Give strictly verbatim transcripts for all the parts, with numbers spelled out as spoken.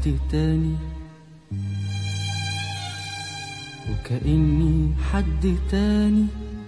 حد تاني، وكأني حد تاني،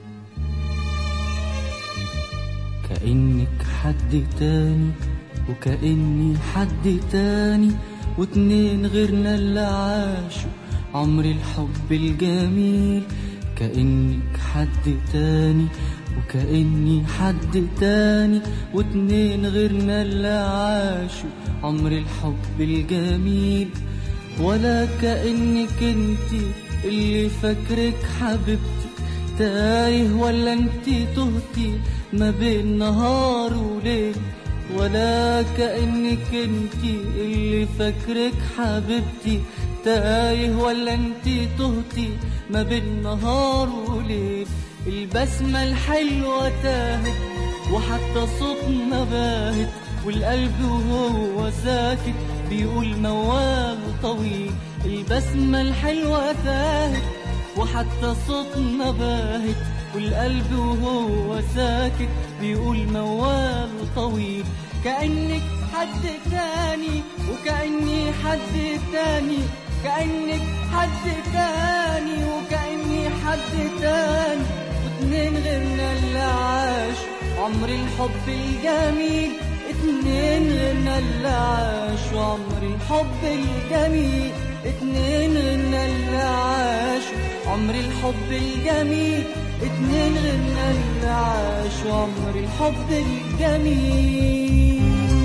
كأنك حد تاني، وكأني حد تاني، واتنين غيرنا اللي عاشوا عمر الحب الجميل. كأنك حد تاني، وكأني حد تاني، واتنين غيرنا اللي عاشوا عمر الحب الجميل. ولا كأنك انتي اللي فاكرك حبيبتي تايه، ولا انتي تهتي ما بين نهار وليل. ولا كأنك انتي اللي فاكرك حبيبتي تايه، ولا انتي تهتي ما بين نهار وليل. البسمة الحلوة تاهت وحتى صوتنا باهت، والقلب وهو ساكت بيقول موال طويل. البسمة الحلوة تاهت وحتى صوتنا باهت، والقلب وهو ساكت بيقول موال طويل. كأنك حد تاني، وكأني حد تاني، كأنك حد تاني، وكأني حد تاني، واتنين غيرنا اللي عاش عمر الحب الجميل. اتنين غيرنا اللي عاش عمر الحب الجميل. اتنين غيرنا اللي عاش عمر الحب الجميل. اتنين غيرنا اللي عاش عمر الحب الجميل.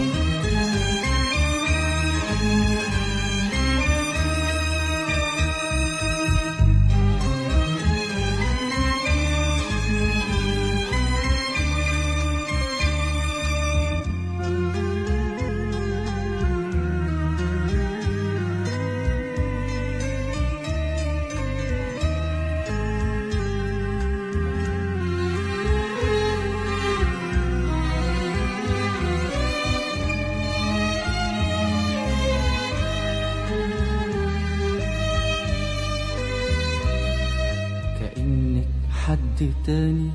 حد تاني،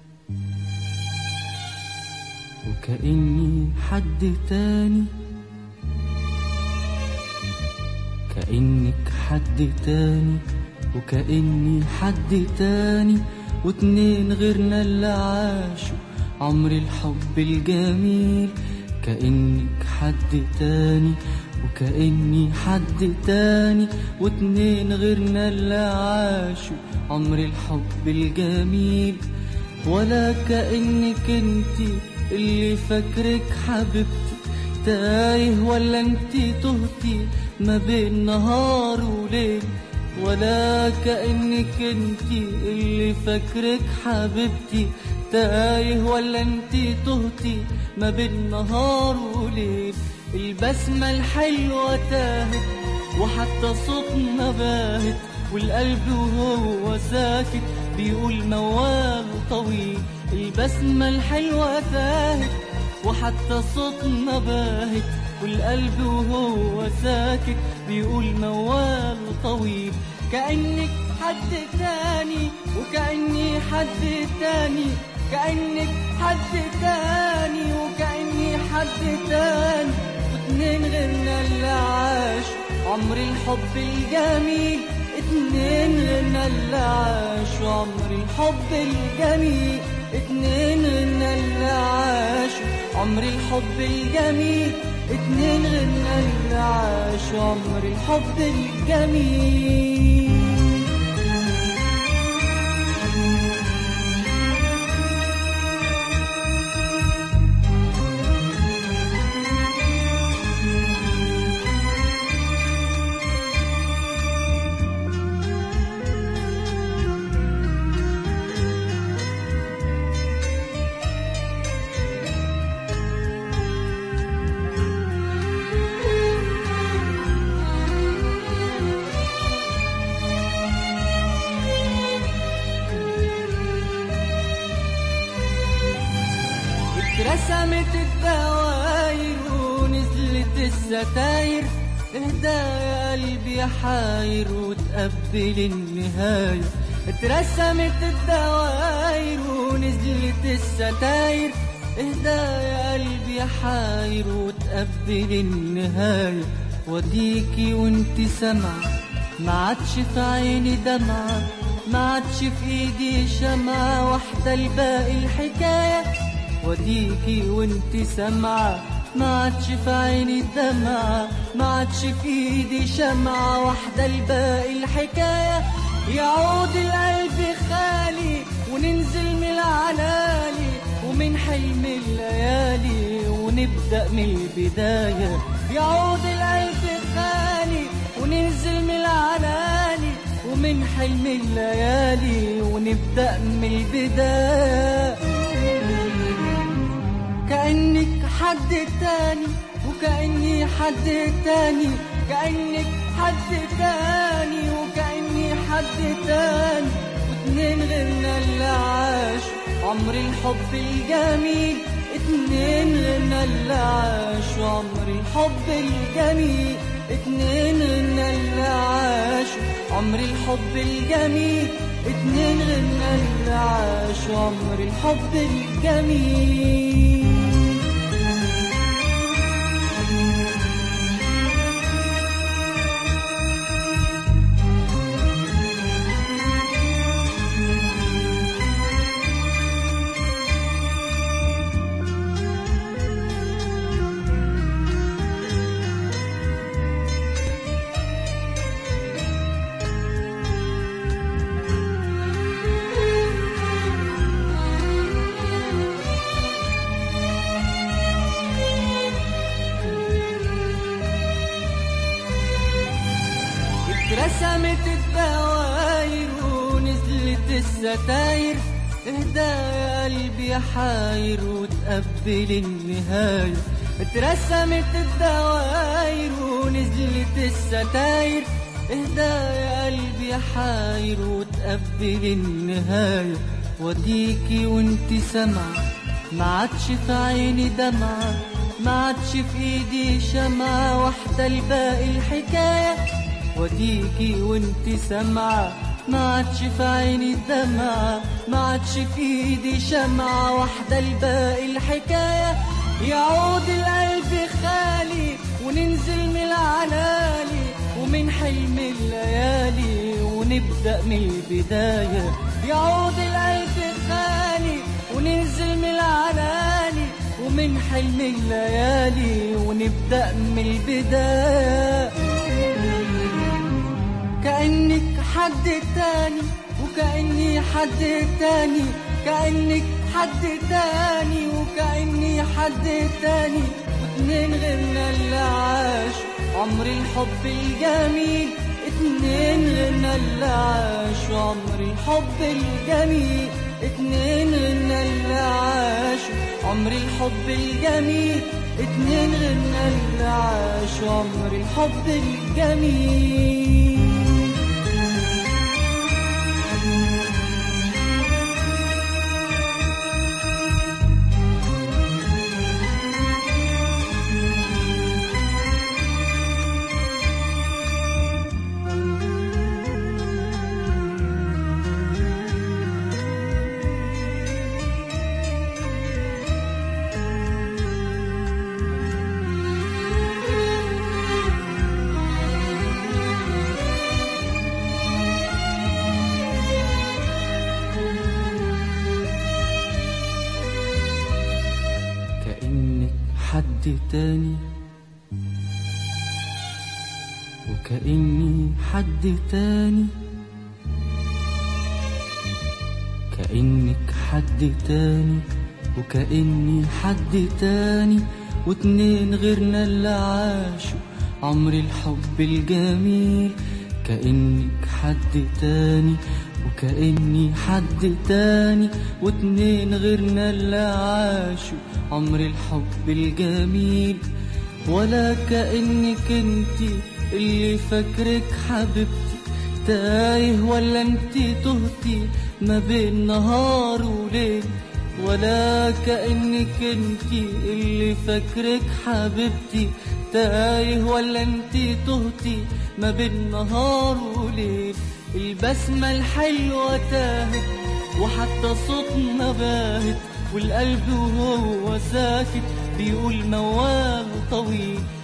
وكأني حد تاني، كأنك حد تاني، وكأني حد تاني، واتنين غيرنا اللي عاشوا عمر الحب الجميل. كأنك حد تاني، وكأني حد تاني، واتنين غيرنا اللي عاشوا عمر الحب الجميل. ولا كأنك انتي اللي فاكرك حبيبتي تايه، ولا انتي تهتي ما بين نهار وليل. ولا كأنك انتي اللي فاكرك حبيبتي تايه، ولا انتي تهتي ما بين نهار وليل. البسمة الحلوة تاهت وحتى صوتنا باهت، والقلب وهو ساكت بيقول موال طويل. البسمة الحلوة تاهت وحتى صوتنا باهت، والقلب وهو ساكت بيقول موال طويل. كأنك حد تاني، وكأني حد تاني، كأنك حد تاني، وكأني حد تاني، واتنين غيرنا اللي عاش عمر الحب الجميل. اتنين غيرنا اللي عاش عمر الحب الجميل. اتنين غيرنا اللي عاش عمر الحب الجميل. اتنين غيرنا اللي عاش عمر الحب الجميل. رسمت الدواير ونزلت الستاير، اهدى يا قلبي يا حاير وتقبل النهاية. اترسمت الدواير ونزلت الستاير، اهدى يا قلبي يا حاير وتقبل النهاية. وديكي وانت سمعة، ما عادش في عيني دمعة، ما عادش في ايدي شمعة واحدة الباقي الحكاية. وديكي وانت سمعة، ما عادش في عيني دمعة، ما عادش في ايدي شمعة واحدة الباقي الحكاية. يعود القلب خالي وننزل من العلالي ومن حلم الليالي ونبدأ من البداية. يعود القلب خالي وننزل من العلالي ومن حلم الليالي ونبدأ من البداية. كأنك حد تاني وكأني حد تاني، كأنك حد تاني وكأني حد تاني، واتنين غيرنا اللي عاش عمر الحب الجميل. اتنين غيرنا اللي عاش عمر الحب الجميل. اتنين غيرنا اللي عاش عمر الحب الجميل. اتنين غيرنا اللي عاش عمر الحب الجميل. رسمت الدواير ونزلت الستاير، اهدى يا قلبي يا حاير وتقبل النهاية. اترسمت الدواير ونزلت الستاير، اهدى يا قلبي يا حاير وتقبل النهاية. وديكي وانت سمعة، ما عادش في عيني دمعة، ما عادش في ايدي شمعة واحدة الباقي الحكاية. وديكي وانت سمعة، ما عادش في عيني دمعة، ما عادش في ايدي شمعة واحدة الباقي الحكاية. يعود القلب خالي وننزل من العلالي ومن حلم الليالي ونبدأ من البداية. يعود القلب خالي وننزل من العلالي ومن حلم الليالي ونبدأ من البداية. كأنك حد تاني وكأني حد تاني، كأنك حد تاني وكأني حد تاني، واتنين غيرنا اللي عاش عمر الحب الجميل. اتنين غيرنا اللي عاش عمر الحب الجميل. اتنين غيرنا اللي عاش عمر الحب الجميل. اتنين غيرنا اللي عاش عمر الحب الجميل. حد تاني وكأني حد تاني، كأنك حد تاني وكأني حد تاني، واتنين غيرنا اللي عاشوا عمر الحب الجميل. كأنك حد تاني وكأني حد تاني، واتنين غيرنا اللي عاشوا عمر الحب الجميل. ولا كأنك انتي اللي فاكرك حبيبتي تايه، ولا انتي تهتي ما بين نهار وليل. ولا كأنك انتي اللي فاكرك حبيبتي تايه، ولا انتي تهتي ما بين نهار وليل. البسمة الحلوة تاهت وحتى صوتنا باهت، والقلب وهو ساكت بيقول موال طويل.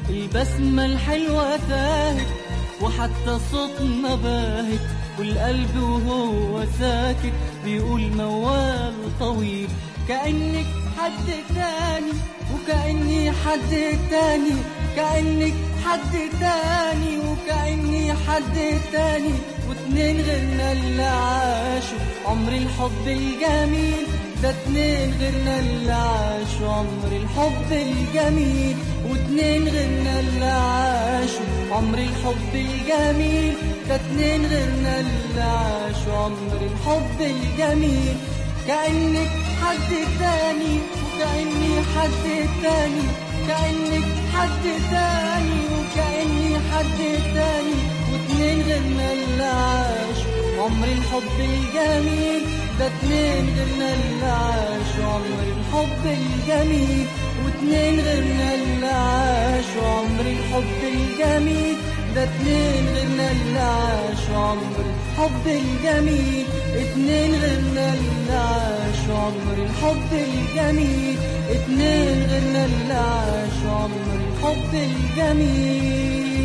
البسمة الحلوة تاهت وحتى صوتنا باهت، والقلب وهو ساكت بيقول موال طويل. كأنك حد تاني وكأني حد تاني، كأنك حد تاني وكأني حد تاني، واتنين غيرنا اللي عاشوا عمر الحب الجميل. ده اتنين غيرنا اللي عاشوا عمر الحب الجميل، واتنين غيرنا اللي عاشوا عمر الحب الجميل. ده اتنين غيرنا اللي عاشوا عمر الحب الجميل. كأنك حد تاني وكأني حد تاني، كأنك حد تاني وكأني حد تاني، واتنين غيرنا اللي عاشوا عمر الحب الجميل. ده اتنين غيرنا اللي عاشوا عمر الحب الجميل، واتنين غيرنا اللي عاشوا عمر الحب الجميل. ده اتنين غيرنا اللي عاشوا عمر الحب الجميل، اتنين غيرنا اللي عاشوا عمر الحب الجميل، اتنين غيرنا اللي عاشوا عمر الحب الجميل.